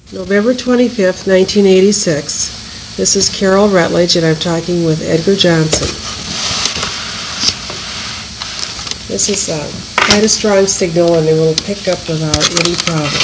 November 25th, 1986. This is Carol Rutledge, and I'm talking with Edgar Johnson. This is quite a strong signal, and it will pick up without any problem.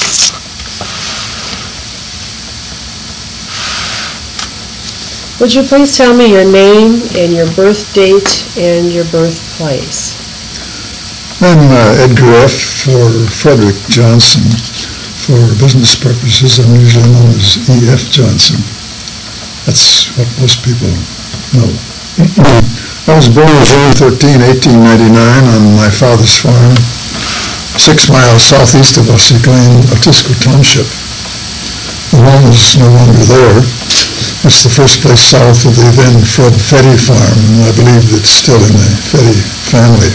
Would you please tell me your name and your birth date and your birthplace? I'm Edgar F. for Frederick Johnson. For business purposes, I'm usually known as E.F. Johnson. That's what most people know. I was born on June 13, 1899 on my father's farm, 6 miles southeast of Oswego in Otisco Township. The home is no longer there. It's the first place south of the then Fred Fetty farm, and I believe it's still in the Fetty family.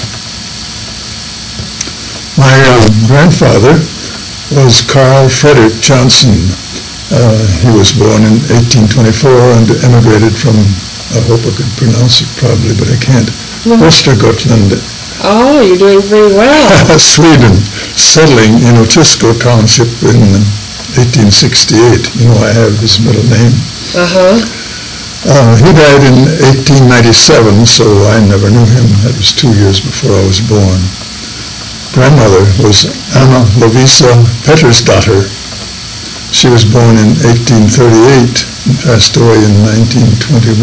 My grandfather was Carl Frederick Johnson. He was born in 1824 and emigrated from, I hope I could pronounce it probably, but I can't, Östergötland. Oh, you're doing very well. Sweden, settling in Otisco Township in 1868. You know, I have his middle name. He died in 1897, so I never knew him. That was 2 years before I was born. Grandmother was Anna Lovisa Pettersdotter. She was born in 1838 and passed away in 1921.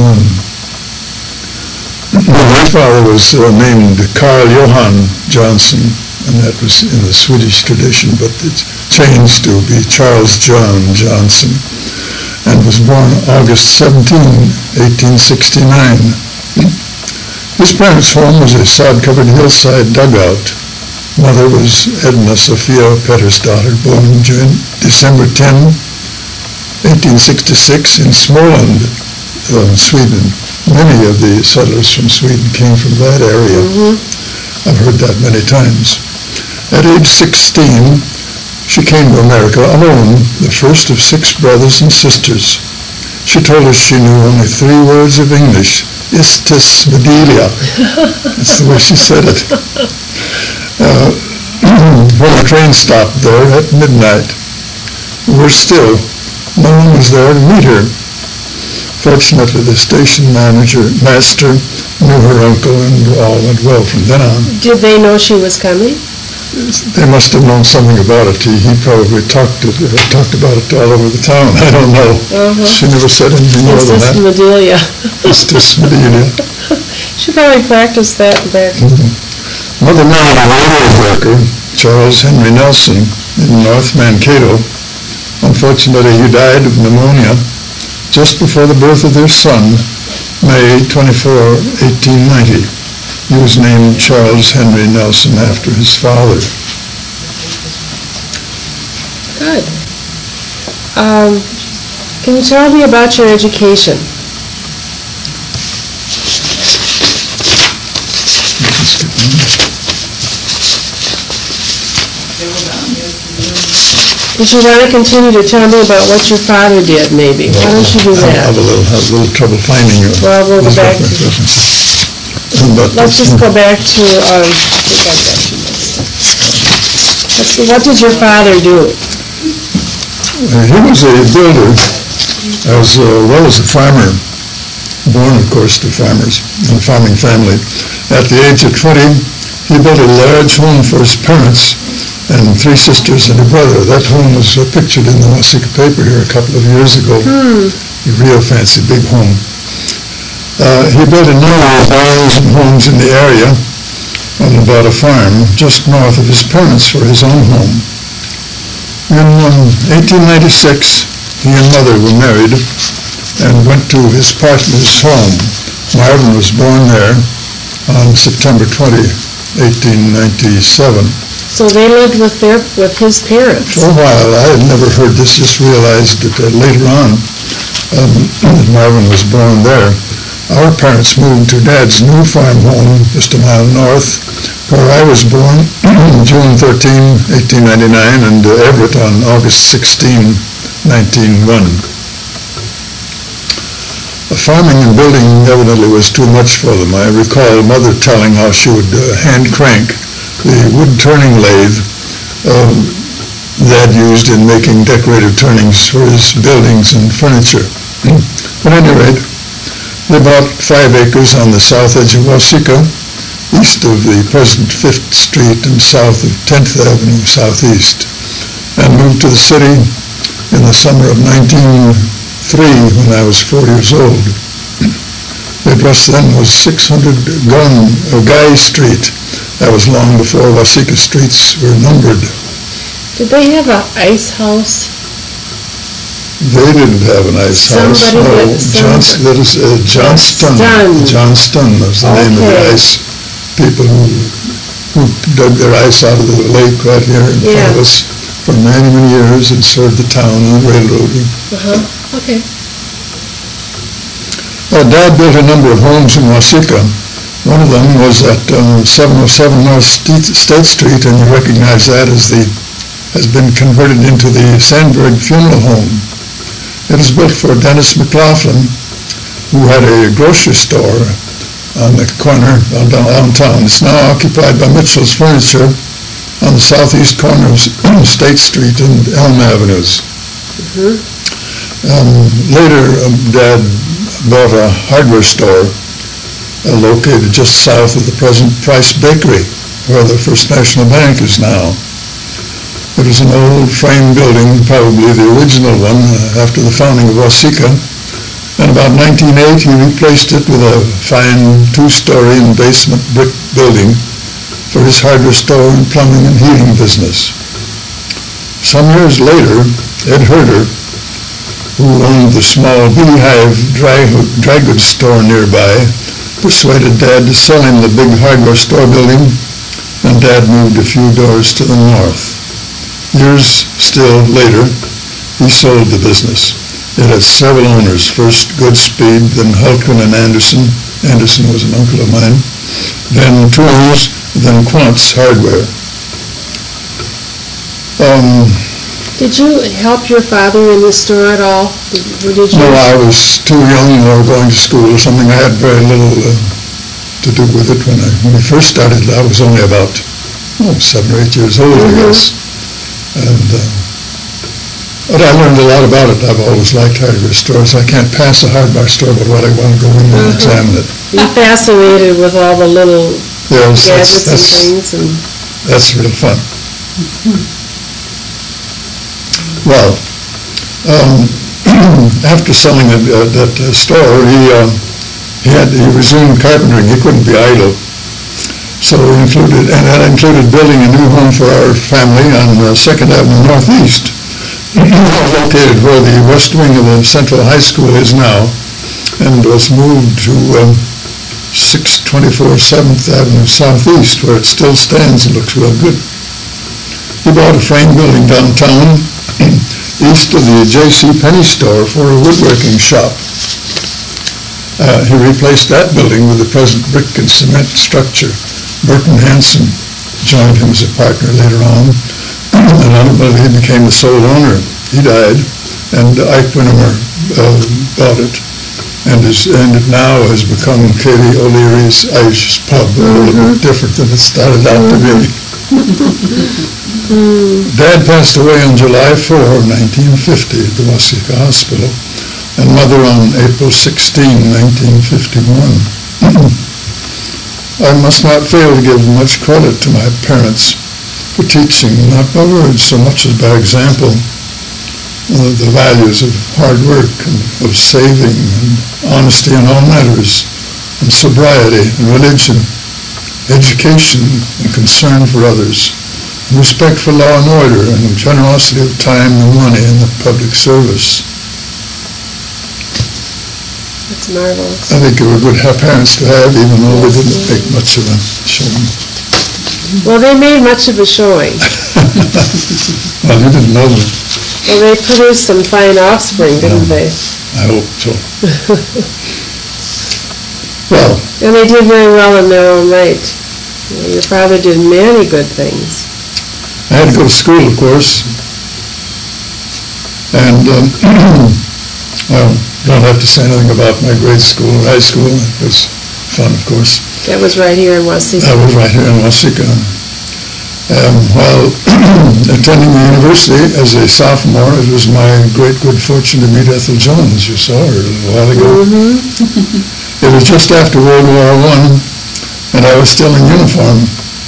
My grandfather was named Carl Johan Johnson, and that was in the Swedish tradition, but it changed to be Charles John Johnson, and was born August 17, 1869. His parents' home was a sod-covered hillside dugout. Mother was Edna Sophia Pettersdotter, born December 10, 1866 in Småland, Sweden. Many of the settlers from Sweden came from that area. I've heard that many times. At age 16, she came to America alone, the first of 6 brothers and sisters. She told us she knew only 3 words of English. Istis Medelia. That's the way she said it. When the train stopped there at midnight, we were still. No one was there to meet her. Fortunately, the station master knew her uncle, and all went well from then on. Did they know she was coming? They must have known something about it. He probably talked about it all over the town. I don't know. She never said anything more than that. Medelia. Istis Medelia. She probably practiced that back. Mother married a railroad worker, Charles Henry Nelson, in North Mankato. Unfortunately, he died of pneumonia just before the birth of their son, May 24, 1890. He was named Charles Henry Nelson after his father. Good. Can you tell me about your education? Would you want to continue to tell me about what your father did, maybe? Why don't you do that? I have a little trouble finding you. Well, we'll go back to... Let's just go back to... I think I've got you next. What did your father do? He was a builder as well as a farmer. Born, of course, to farmers and a farming family. At the age of 20, he built a large home for his parents and 3 sisters and a brother. That home was pictured in the Waseca paper here a couple of years ago. A real fancy big home. He built a number of barns and homes in the area and bought a farm just north of his parents for his own home. In 1896, he and Mother were married and went to his partner's home. Marvin was born there on September 20, 1897. So they lived with his parents? For a while. I had never heard this, just realized that later on Marvin was born there. Our parents moved to Dad's new farm home just a mile north, where I was born June 13, 1899, and Everett on August 16, 1901. Farming and building evidently was too much for them. I recall Mother telling how she would hand crank the wood turning lathe Dad used in making decorative turnings for his buildings and furniture. At any rate, they bought 5 acres on the south edge of Waseca, east of the present 5th Street and south of 10th Avenue Southeast, and moved to the city in the summer of 1903 when I was 4 years old. The address then was 600 Guy Street. That was long before Waseca streets were numbered. Did they have an ice house? They didn't have an ice house. Johnston. Johnston was the name of the ice people who dug their ice out of the lake right here in front of us for many, many years and served the town and the railroad. Okay. Dad built a number of homes in Waseca. One of them was at 707 North State Street, and you recognize that as has been converted into the Sandberg Funeral Home. It was built for Dennis McLaughlin, who had a grocery store on the corner downtown. It's now occupied by Mitchell's Furniture on the southeast corner of State Street and Elm Avenues. Later, Dad bought a hardware store located just south of the present Price Bakery, where the First National Bank is now. It was an old frame building, probably the original one after the founding of Waseca. In about 1908, he replaced it with a fine 2-story and basement brick building for his hardware store and plumbing and heating business. Some years later, Ed Herder, who owned the small Beehive dry goods store nearby, persuaded Dad to sell him the big hardware store building, and Dad moved a few doors to the north. Years still later, he sold the business. It had several owners, first Goodspeed, then Hultgren and Anderson. Anderson was an uncle of mine. Then Tools, then Quantz Hardware. Did you help your father in the store at all? No, I was too young or going to school or something. I had very little to do with it. When we first started, I was only about 7 or 8 years old, I guess. But I learned a lot about it. I've always liked hardware stores. I can't pass a hardware store but what I want to go in and examine it. You're fascinated with all the little gadgets and things. That's real fun. Well, after selling that store, he resumed carpentering. He couldn't be idle. So that included building a new home for our family on 2nd Avenue Northeast, located where the west wing of the Central High School is now, and was moved to 624 7th Avenue Southeast, where it still stands and looks real good. He bought a frame building downtown, east of the J.C. Penney store for a woodworking shop. He replaced that building with the present brick and cement structure. Burton Hanson joined him as a partner later on, and ultimately he became the sole owner. He died, and Ike Winnemer bought it, and it now has become Katie O'Leary's Irish Pub, a little bit different than it started out to be. Dad passed away on July 4, 1950 at the Waseca Hospital, and Mother on April 16, 1951. I must not fail to give much credit to my parents for teaching, not by words so much as by example, the values of hard work and of saving and honesty in all matters, and sobriety and religion, education and concern for others, and respect for law and order, and generosity of time and money in the public service. That's marvelous. I think they were good parents to have, even though they didn't make much of a showing. Well, they made much of a showing. Well, you didn't know them. Well, they produced some fine offspring, didn't they? I hope so. Well. And they did very well in their own right. Your father did many good things. I had to go to school, of course. And, well, don't have to say anything about my grade school or high school. It was fun, of course. That was right here in Waseca. That was right here in Waseca. While attending the university as a sophomore, it was my great good fortune to meet Ethel Jones. You saw her a little while ago. It was just after World War I, and I was still in uniform.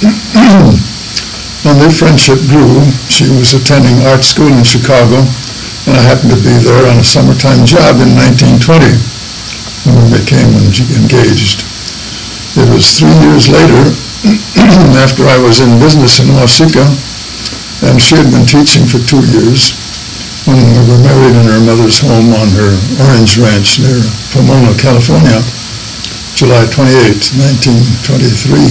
And their friendship grew. She was attending art school in Chicago, and I happened to be there on a summertime job in 1920 when we became engaged. It was 3 years later, after I was in business in Waseca, and she had been teaching for 2 years, when we were married in her mother's home on her orange ranch near Pomona, California, July 28, 1923.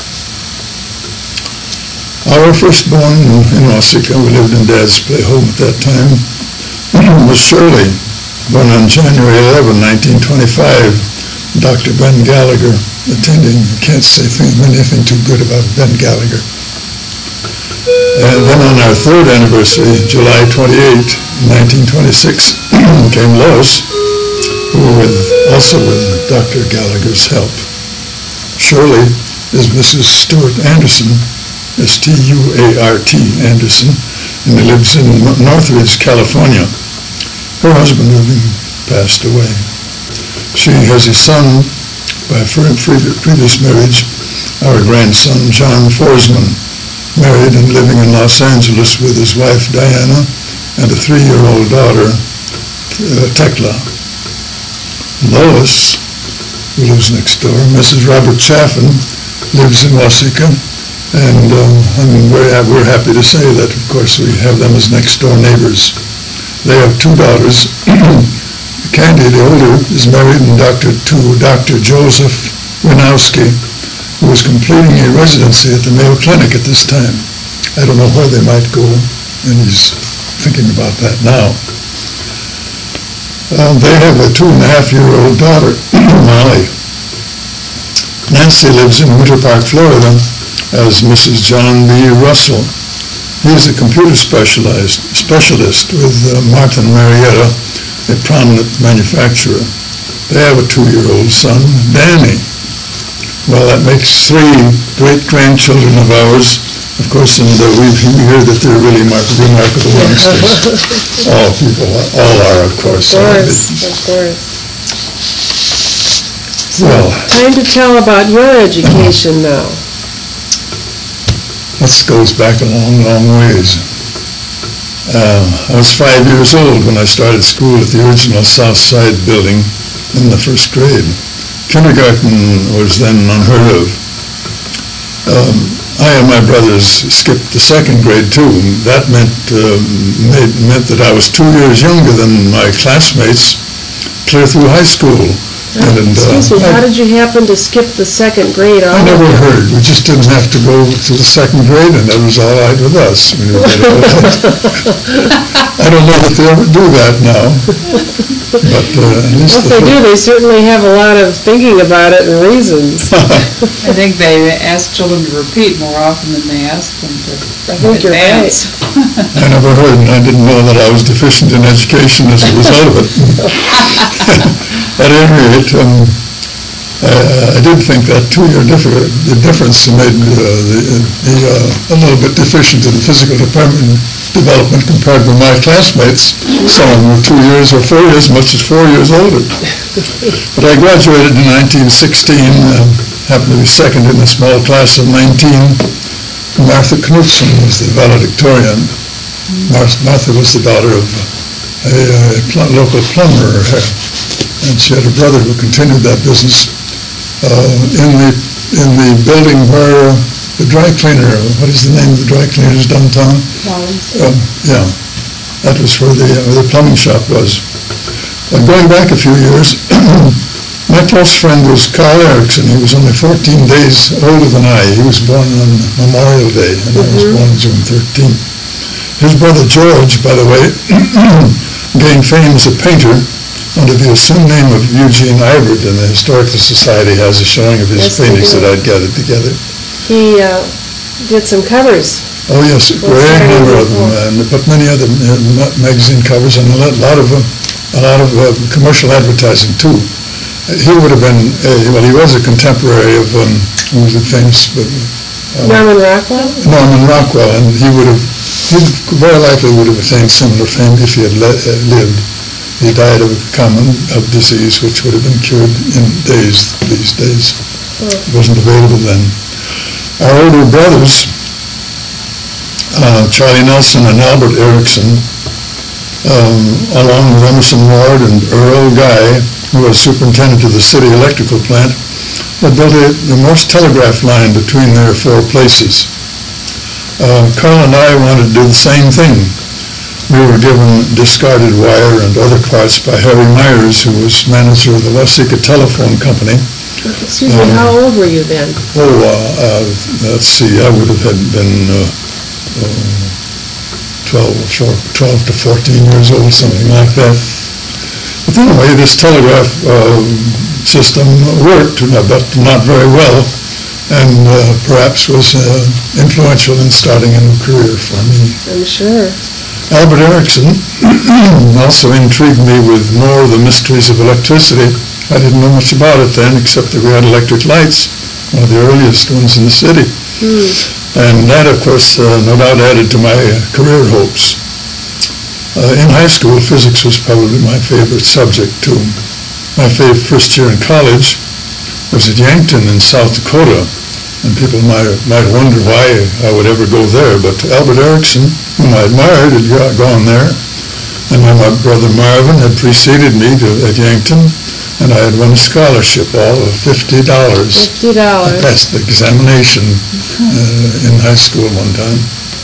Our firstborn in Waseca, we lived in Dad's play home at that time, was Shirley, born on January 11, 1925. Dr. Ben Gallagher attending. I can't say anything too good about Ben Gallagher. And then on our third anniversary, July 28, 1926, came Lois, who also with Dr. Gallagher's help. Shirley is Mrs. Stuart Anderson, S-T-U-A-R-T Anderson, and lives in Northridge, California. Her husband having passed away. She has a son by previous marriage, our grandson, John Forsman, married and living in Los Angeles with his wife, Diana, and a 3-year-old daughter, Tekla. Lois, who lives next door, Mrs. Robert Chaffin, lives in Waseca, and we're happy to say that, of course, we have them as next-door neighbors. They have 2 daughters. Candy, the older, is married to Dr. Joseph Winowski, who was completing a residency at the Mayo Clinic at this time. I don't know where they might go, and he's thinking about that now. They have a 2.5-year-old daughter, Molly. Nancy lives in Winter Park, Florida, as Mrs. John B. Russell. He's a computer specialist with Martin Marietta, a prominent manufacturer. They have a 2-year-old son, Danny. Well, that makes 3 great-grandchildren of ours, of course, and we hear that they're really remarkable youngsters. All are, of course. Of course. So, well, time to tell about your education now. This goes back a long, long ways. I was 5 years old when I started school at the original South Side building in the 1st grade. Kindergarten was then unheard of. I and my brothers skipped the 2nd grade too. That meant that I was 2 years younger than my classmates clear through high school. Excuse me, how did you happen to skip the 2nd grade? I never heard. We just didn't have to go to the 2nd grade, and that was all right with us. I don't know if they ever do that now. But at least if they do, they certainly have a lot of thinking about it and reasons. I think they ask children to repeat more often than they ask them to advance. I never heard, and I didn't know that I was deficient in education as a result of it. At any rate, I did think that 2-year difference made me a little bit deficient in physical development compared with my classmates. Some of them were 2 years or 4 years, much as 4 years older. But I graduated in 1916, happened to be 2nd in a small class of 19. Martha Knudsen was the valedictorian. Martha was the daughter of a local plumber, and she had a brother who continued that business in the building where the dry cleaner, what is the name of the dry cleaners downtown? Yeah, that was where the plumbing shop was. Going back a few years, my close friend was Carl Erickson. He was only 14 days older than I. He was born on Memorial Day, and I was born June 13th. His brother George, by the way, gained fame as a painter under the assumed name of Eugene Ivard, and the Historical Society has a showing of his paintings that I'd gathered together. He did some covers. Oh yes, a great number of them, but many other magazine covers and a lot of commercial advertising too. He would have been, he was a contemporary of who was the famous Norman Rockwell? Norman Rockwell, and he very likely would have attained similar fame if he had lived. He died of a common disease which would have been cured in days these days. It wasn't available then. Our older brothers, Charlie Nelson and Albert Erickson, along with Emerson Ward and Earl Guy, who was superintendent of the city electrical plant, had built the Morse telegraph line between their four places. Carl and I wanted to do the same thing. We were given discarded wire and other parts by Harry Myers, who was manager of the Waseca Telephone Company. Excuse me, how old were you then? Let's see, I would have been 12 to 14 years old, something like that. But anyway, this telegraph system worked, but not very well, and perhaps was influential in starting a new career for me. I'm sure. Albert Erickson also intrigued me with more of the mysteries of electricity. I didn't know much about it then, except that we had electric lights, one of the earliest ones in the city. And that, of course, no doubt added to my career hopes. In high school, physics was probably my favorite subject, too. My first year in college was at Yankton in South Dakota, and people might wonder why I would ever go there, but Albert Erickson, whom I admired, had gone there, and then my brother Marvin had preceded me at Yankton, and I had won a scholarship, all of $50. $50. I passed the examination in high school one time.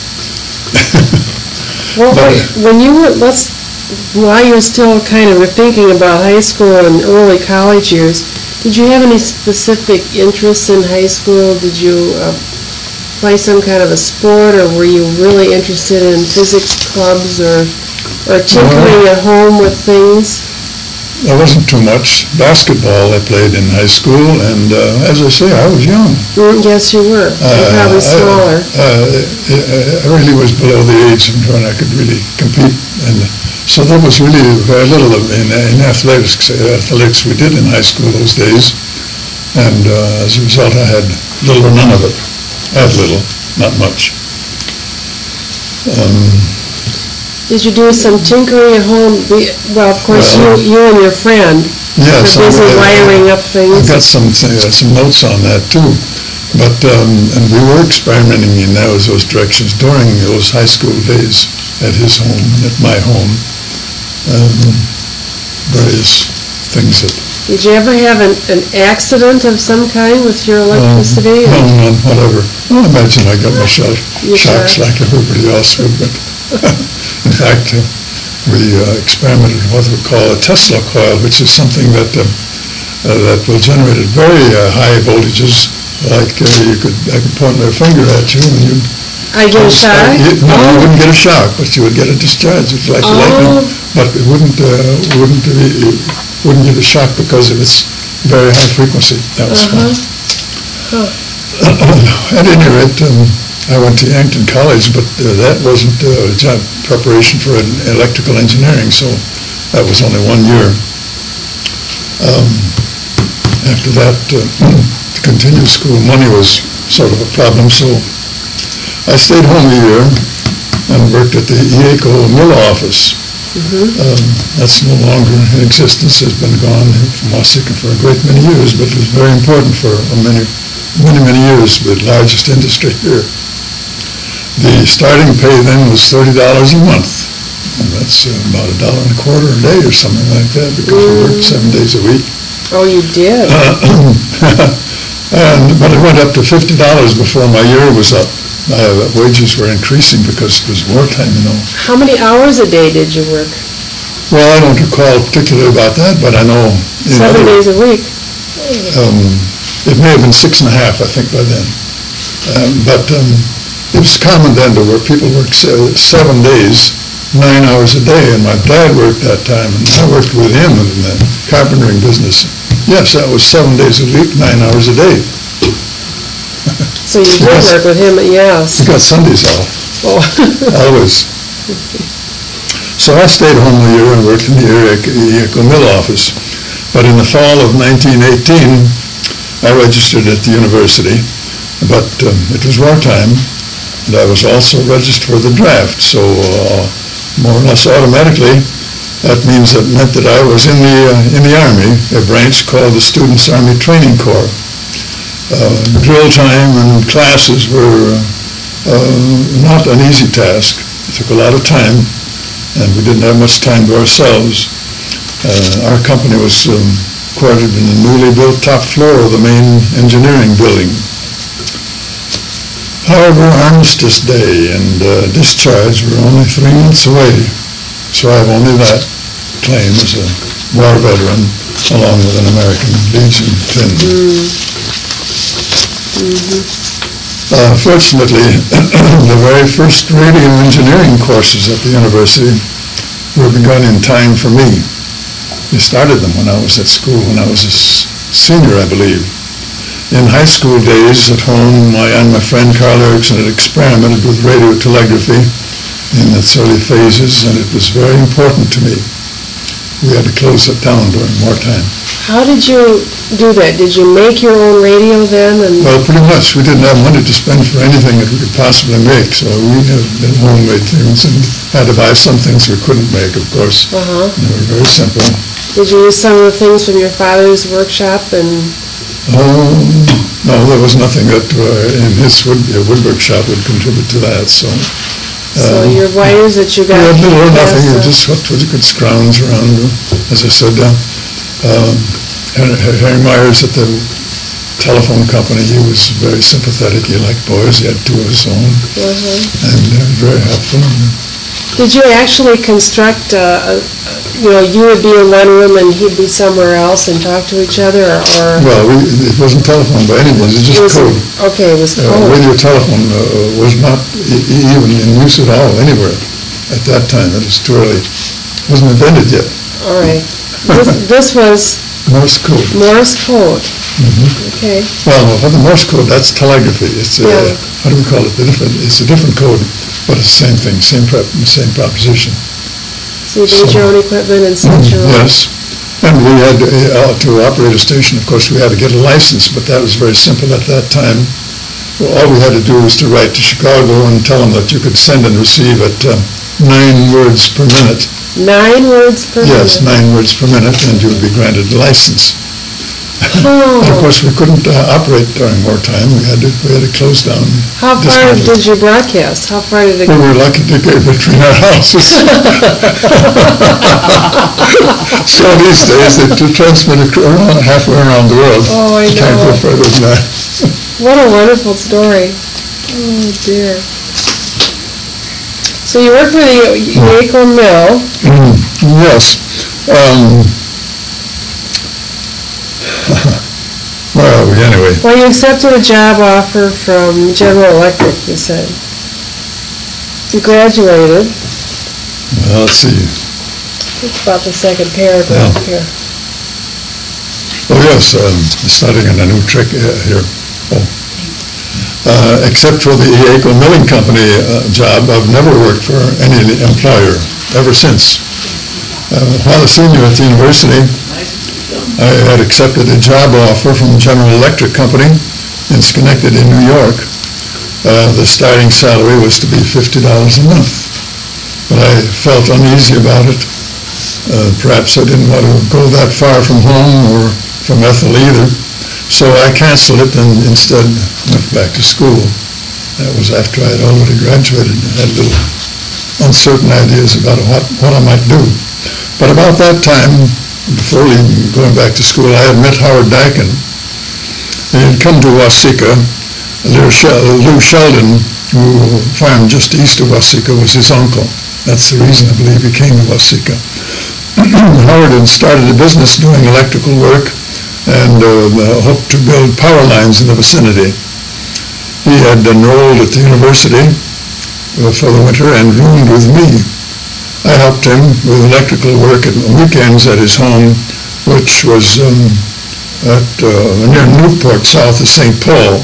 Well, when you were, while you were still kind of thinking about high school and early college years, did you have any specific interests in high school? Did you play some kind of a sport, or were you really interested in physics clubs or tinkering at home with things? There wasn't too much. Basketball I played in high school, and as I say, I was young. Yes, you were. And probably smaller. I really was below the age when I could really compete, and so there was really very little in athletics. Athletics we did in high school those days, and as a result, I had little or none of it. I had little, not much. Did you do some tinkering at home? Well, of course, you and your friend were busy wiring up things. I got some notes on that too, but and we were experimenting in those directions during those high school days at his home and at my home. Various things that. Did you ever have an accident of some kind with your electricity? No, none whatever. I imagine I got my shocks like everybody else would, but in fact, we experimented with what we call a Tesla coil, which is something that will generate at very high voltages. Like I could point my finger at you, and you'd. I get a shock? No, you wouldn't get a shock, but you would get a discharge. It's like lightning, but it wouldn't get a shock because of its very high frequency. That was fun. At any rate, I went to Yankton College, but that wasn't job preparation for electrical engineering, so that was only 1 year. After that, to continue school, money was sort of a problem, so I stayed home a year and worked at the IECO mill office. That's no longer in existence. It's been gone from Waseca for a great many years, but it was very important for many years, the largest industry here. The starting pay then was $30 a month, and that's about $1.25 a day or something like that, because we worked 7 days a week. Oh, you did? But it went up to $50 before my year was up. Wages were increasing because it was wartime, you know. How many hours a day did you work? Well, I don't recall particularly about that, but I know... 7 days a week. It may have been 6.5, I think, by then. But it was common then to work. People worked 7 days, 9 hours a day, and my dad worked that time, and I worked with him in the carpentering business. Yes, that was 7 days a week, 9 hours a day. So you did work with him, yes. We got Sundays off. Oh. Always. So I stayed home a year and worked in the IECO mill office. But in the fall of 1918, I registered at the university, But it was wartime, and I was also registered for the draft, so more or less automatically, that meant that I was in the Army, a branch called the Students' Army Training Corps. Drill time and classes were not an easy task. It took a lot of time, and we didn't have much time to ourselves. Our company was quartered in the newly built top floor of the main engineering building. However, Armistice Day and discharge were only 3 months away, so I have only that claim as a war veteran, along with an American Legion pin. Fortunately, the very first radio engineering courses at the university were begun in time for me. We started them when I was at school, when I was a senior, I believe. In high school days at home, I and my friend Carl Erickson had experimented with radio telegraphy in its early phases, and it was very important to me. We had to close it down during wartime. How did you do that? Did you make your own radio then? Well, pretty much. We didn't have money to spend for anything that we could possibly make, so we had homemade things and had to buy some things we couldn't make, of course. They were very simple. Did you use some of the things from your father's workshop? No, there was nothing that in his woodwork shop would contribute to that, so... So your wires that you got... We had little or nothing, just what you could scrounge around. As I said, Harry Myers at the telephone company, he was very sympathetic. He liked boys. He had 2 of his own. And very helpful. Did you actually construct, you would be in one room and he'd be somewhere else and talk to each other, or... Well, it wasn't telephone by any means, it was just code. Okay, it was code. Radio telephone was not even in use at all anywhere at that time. It was too early. It wasn't invented yet. All right. This was... Morse code. Morse code. Okay. Well, for the Morse code, that's telegraphy. It's how do we call it? It's a different code, but it's the same thing, same proposition. So you made your own equipment and set your own... Yes. And we had to operate a station, of course, we had to get a license, but that was very simple at that time. Well, all we had to do was to write to Chicago and tell them that you could send and receive at 9 words per minute. 9 words per minute? Yes, 9 words per minute, and you would be granted a license. And of course, we couldn't operate during wartime. We had to close down. How far did you broadcast? How far did it go? We were lucky to get between our houses. So these days, to transmit halfway around the world, oh, I know. You can't go further than that. What a wonderful story. Oh, dear. So you worked for the Yaco Mill. Yes. Where are we anyway? Well, you accepted a job offer from General Electric, you said. You graduated. Well, let's see. It's about the second paragraph here. Oh, yes, starting on a new trick here. Except for the Yaco Milling Company job, I've never worked for any employer ever since. While a senior at the university, I had accepted a job offer from General Electric Company in Schenectady, New York. The starting salary was to be $50 a month. But I felt uneasy about it. Perhaps I didn't want to go that far from home or from Ethel either. So I canceled it and instead went back to school. That was after I had already graduated and had little uncertain ideas about what I might do. But about that time, before even going back to school, I had met Howard Dyken. He had come to Waseca. Lou Sheldon, who farmed just east of Waseca, was his uncle. That's the reason I believe he came to Waseca. Howard had started a business doing electrical work and hoped to build power lines in the vicinity. He had enrolled at the university for the winter and roomed with me. I helped him with electrical work at weekends at his home, which was near Newport, south of St. Paul.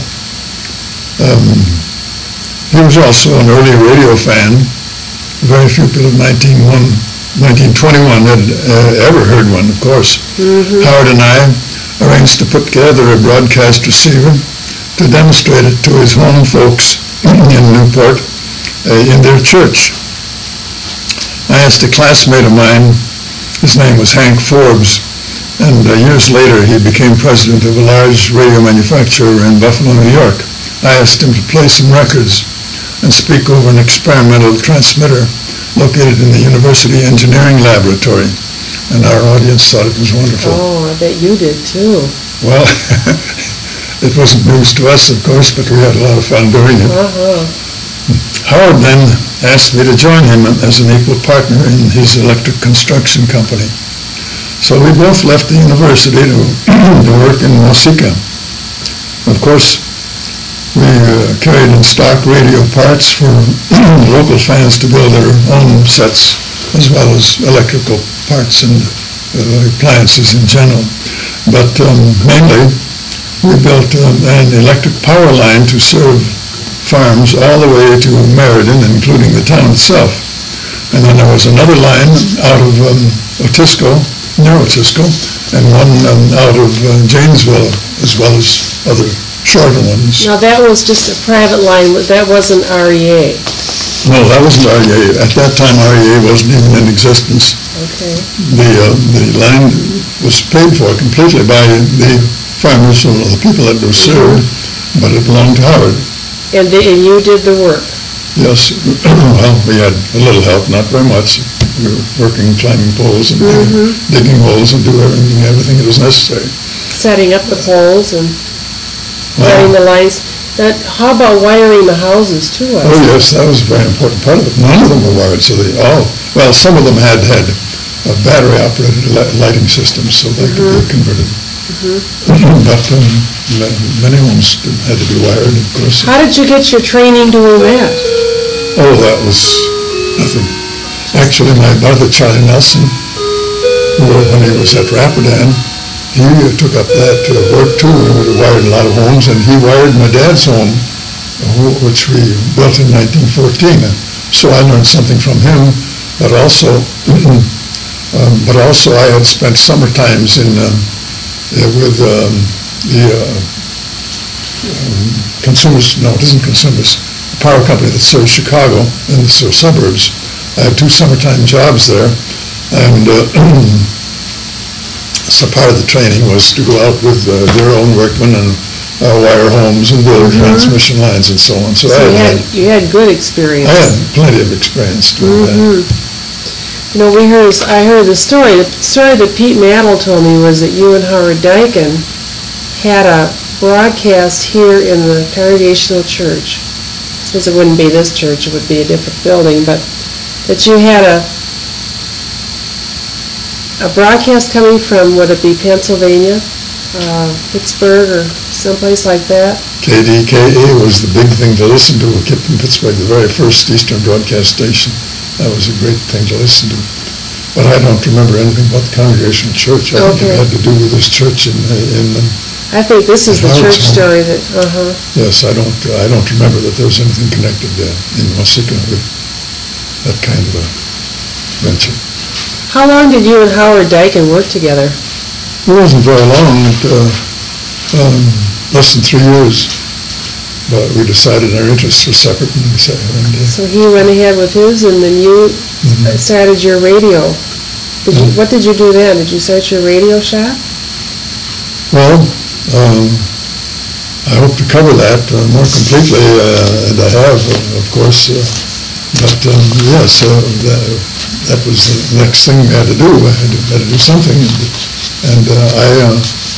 He was also an early radio fan. Very few people of 1921 had ever heard one, of course. Howard and I arranged to put together a broadcast receiver to demonstrate it to his home folks in Newport in their church. I asked a classmate of mine, his name was Hank Forbes, and years later he became president of a large radio manufacturer in Buffalo, New York. I asked him to play some records and speak over an experimental transmitter located in the University Engineering Laboratory, and our audience thought it was wonderful. Oh, I bet you did too. Well, it wasn't news to us, of course, but we had a lot of fun doing it. Howard then asked me to join him as an equal partner in his electric construction company. So we both left the university to work in Waseca. Of course, we carried in stock radio parts for local fans to build their own sets, as well as electrical parts and appliances in general. But mainly, we built an electric power line to serve farms all the way to Meriden, including the town itself. And then there was another line out of Otisco, near Otisco, and one out of Janesville, as well as other shorter ones. Now that was just a private line, that wasn't REA. No, that wasn't REA. At that time, REA wasn't even in existence. Okay. The line was paid for completely by the farmers, or the people that were served, but it belonged to Howard. And you did the work? Yes. Well, we had a little help, not very much. We were working, climbing poles and digging holes and doing everything that was necessary. Setting up the poles and wiring the lines. How about wiring the houses too? Oh yes, that was a very important part of it. None of them were wired, so well, some of them had a battery-operated lighting systems, so they could be converted. But many homes had to be wired, of course. How did you get your training doing that? Oh, that was nothing. Actually, my brother, Charlie Nelson, when he was at Rapidan, he took up that work too. We wired a lot of homes, and he wired my dad's home, which we built in 1914. So I learned something from him, but also I had spent summer times with the Consumers, no, it isn't Consumers, a power company that serves Chicago and the suburbs. I had 2 summertime jobs there, and so part of the training was to go out with their own workmen and wire homes and build transmission lines and so on. So you had good experience. I had plenty of experience doing that. You know, I heard the story. The story that Pete Mattel told me was that you and Howard Dyken had a broadcast here in the Congregational Church. I suppose it wouldn't be this church, it would be a different building, but that you had a broadcast coming from, would it be Pennsylvania, Pittsburgh, or someplace like that? KDKA was the big thing to listen to. We kept in Pittsburgh, the very first Eastern broadcast station. That was a great thing to listen to. But I don't remember anything about the Congregational Church. I think it had to do with this church in I think this is the church story that, Yes, I don't remember that there was anything connected in Waseca with that kind of a venture. How long did you and Howard Dyken work together? It wasn't very long, less than 3 years. But we decided our interests were separate, and we said, So he went ahead with his, and then you started your radio. What did you do then? Did you start your radio shop? Well, I hope to cover that more completely, and I have, of course. But yes, that was the next thing we had to do. I had to do something, and I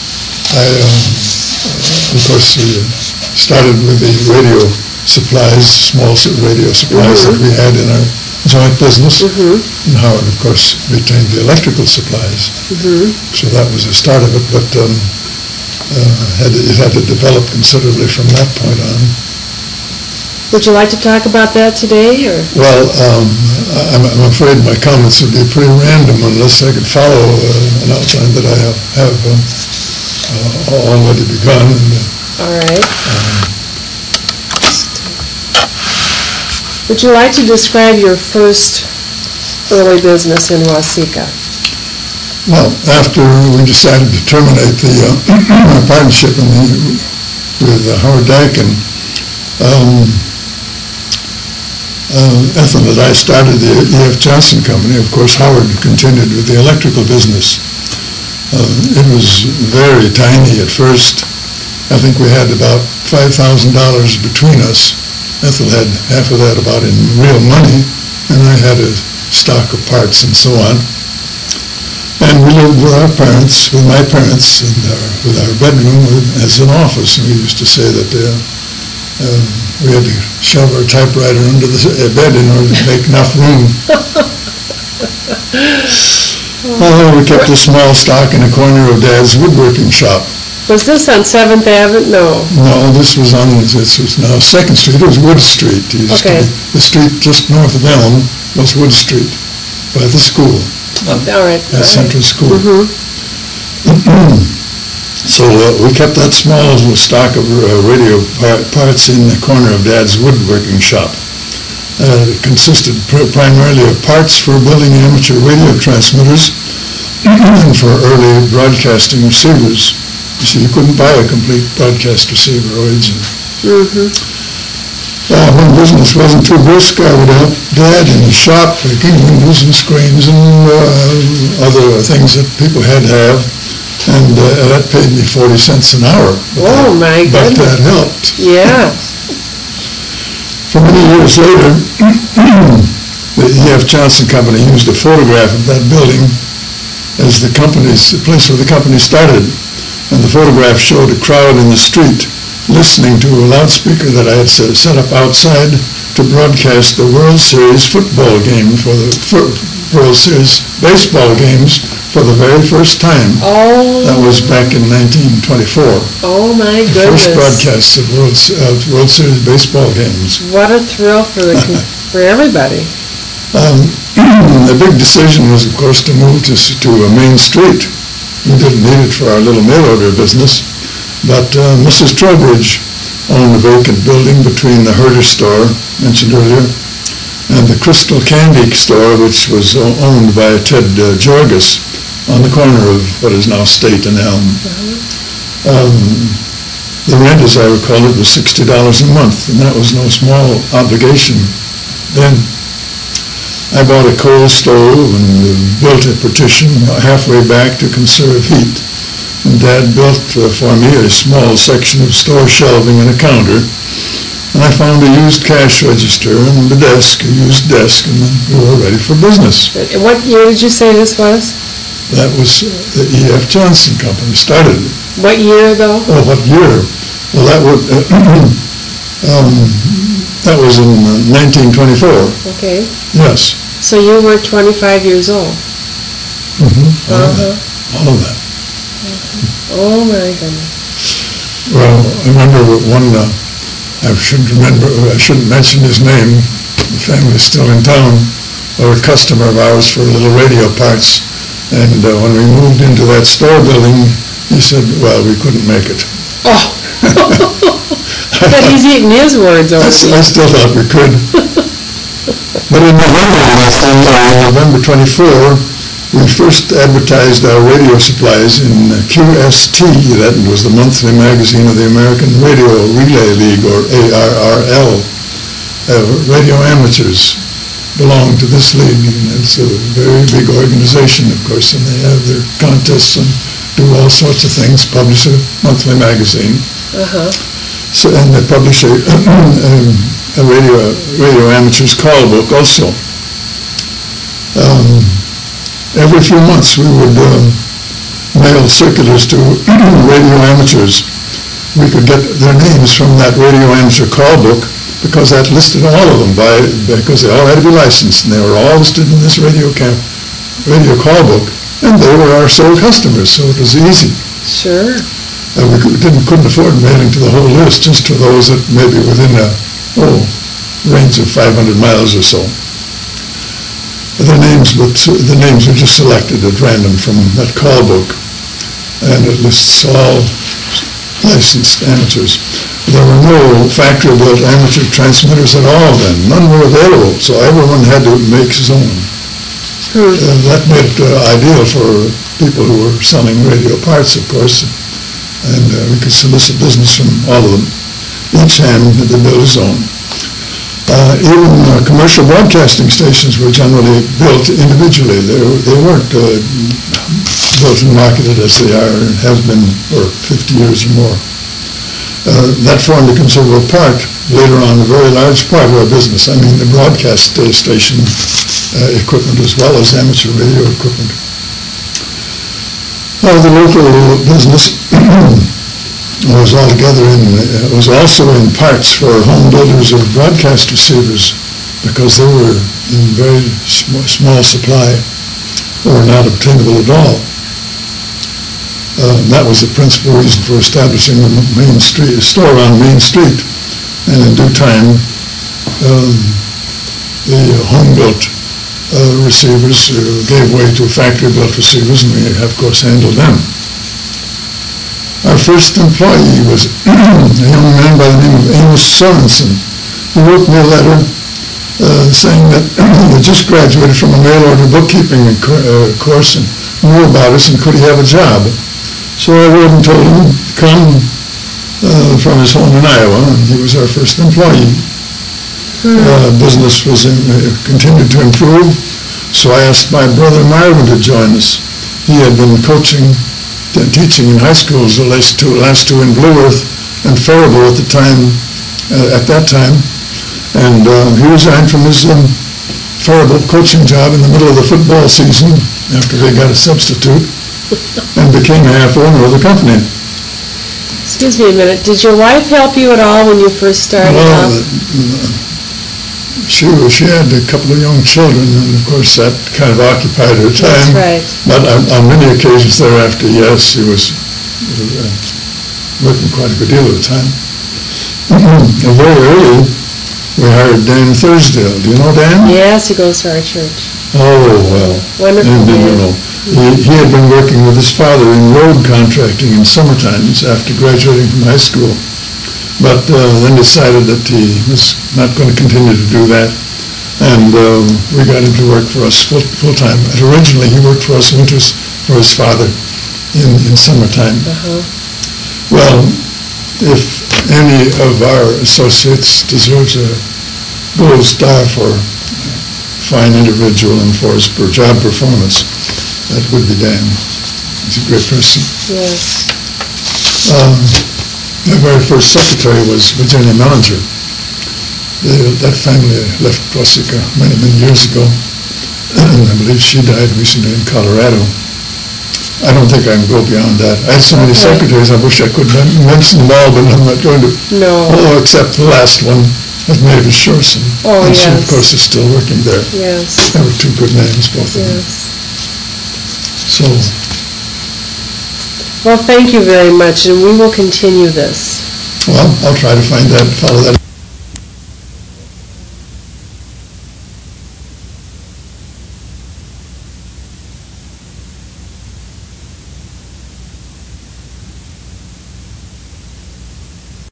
of course, started with the radio supplies, small radio supplies that we had in our joint business. And Howard, of course, retained the electrical supplies. So that was the start of it, but it had to develop considerably from that point on. Would you like to talk about that today? Or? Well, I'm afraid my comments would be pretty random unless I could follow an outline that I have already begun. All right. Would you like to describe your first early business in Waseca? Well, after we decided to terminate the partnership in the with Howard Dyke, and Ethel and I started the E.F. Johnson Company. Of course, Howard continued with the electrical business. It was very tiny at first. I think we had about $5,000 between us. Ethel had half of that about in real money, and I had a stock of parts and so on. And we lived with our parents, with my parents, and with our bedroom as an office. And we used to say that we had to shove our typewriter under the bed in order to make enough room. We kept a small stock in a corner of Dad's woodworking shop. Was this on 7th Avenue? No. No, this was now 2nd Street. It was Wood Street. Okay. The street just north of Elm was Wood Street, by the school. All right. At Central School. Mm-hmm. So we kept that small little stock of radio parts in the corner of Dad's woodworking shop. It consisted primarily of parts for building amateur radio transmitters and for early broadcasting receivers. You see, you couldn't buy a complete broadcast receiver originally. Mm-hmm. When business wasn't too brisk, I would help Dad in his shop, making windows and screens and other things that people had to have. And that paid me 40 cents an hour. Oh, my goodness. But that helped. Yeah. For many years later, the E.F. Johnson Company used a photograph of that building as the place where the company started. And the photograph showed a crowd in the street listening to a loudspeaker that I had set up outside to broadcast the World Series football game for the World Series baseball games for the very first time. Oh. That was back in 1924. Oh, my goodness. The first broadcast of World Series baseball games. What a thrill for everybody. The big decision was, of course, to move to a main street. We didn't need it for our little mail order business, but Mrs. Trowbridge owned a vacant building between the Herder store, mentioned earlier, and the Crystal Candy store, which was owned by Ted Jorgis on the corner of what is now State and Elm. The rent, as I recall it, was $60 a month, and that was no small obligation then. I bought a coal stove and built a partition halfway back to conserve heat. And Dad built for me a small section of store shelving and a counter. And I found a used cash register and a used desk, and then we were ready for business. What year did you say this was? That was the E.F. Johnson Company started it. What year, though? Oh, what year? Well, that was in 1924. Okay. Yes. So you were 25 years old. Mm-hmm. All of that. Oh, my goodness. Well, I remember one, I shouldn't mention his name. The family's still in town. Or a customer of ours for little radio parts. And when we moved into that store building, he said, well, we couldn't make it. Oh. But he's eating his words over. I still thought we could. But in November 24, we first advertised our radio supplies in QST, that was the monthly magazine of the American Radio Relay League, or ARRL. Radio amateurs belong to this league, and it's a very big organization, of course, and they have their contests and do all sorts of things, publish a monthly magazine. Uh-huh. So, and they publish a radio amateurs call book also. Every few months we would mail circulars to radio amateurs. We could get their names from that radio amateur call book because that listed all of them because they all had to be licensed, and they were all listed in this radio call book, and they were our sole customers, so it was easy. Sure. We couldn't afford mailing to the whole list, just to those that maybe within a range of 500 miles or so. The names were just selected at random from that call book, and it lists all licensed amateurs. There were no factory-built amateur transmitters at all then. None were available, so everyone had to make his own. That made it ideal for people who were selling radio parts, of course. and we could solicit business from all of them. Each hand had to build his own. Even commercial broadcasting stations were generally built individually. They weren't built and marketed as they are and have been for 50 years or more. That formed a considerable part, later on a very large part of our business. I mean the broadcast station equipment as well as amateur radio equipment. The local business was also in parts for home builders of broadcast receivers because they were in very small supply or not obtainable at all. That was the principal reason for establishing a store on Main Street. And in due time, the home-built receivers gave way to factory-built receivers, and we, of course, handled them. Our first employee was a young man by the name of Amos Sorensen. He wrote me a letter saying that he just graduated from a mail-order bookkeeping course and knew about us and could he have a job. So I wrote and told him to come from his home in Iowa, and he was our first employee. Business was continued to improve, so I asked my brother Marvin to join us. He had been teaching in high schools, the last two in Blue Earth and Faribault at that time, and he resigned from his Faribault coaching job in the middle of the football season after they got a substitute, and became a half owner of the company. Excuse me a minute. Did your wife help you at all when you first started off? She had a couple of young children, and of course that kind of occupied her time. That's right. But on many occasions thereafter, yes, she was working quite a good deal of the time. Very early, we hired Dan Thursdale. Do you know Dan? Yes, he goes to our church. Oh, well. Wonderful man. He had been working with his father in road contracting in summer times after graduating from high school, but then decided that he was not going to continue to do that, and we got him to work for us full-time. Originally, he worked for us winters for his father in summertime. Well, if any of our associates deserves a gold star for fine individual and for his job performance, that would be Dan. He's a great person. Yes. My very first secretary was Virginia Mellinger. That family left Corsica many, many years ago. And I believe she died recently in Colorado. I don't think I can go beyond that. I had so many secretaries, I wish I could mention them all, but I'm not going to. No. Oh, except the last one, Mavis Shorson. Oh, and yes. she, of course, is still working there. Yes. They were two good names, both of them. Yes. So. Well, thank you very much, and we will continue this. Well, I'll try to follow that.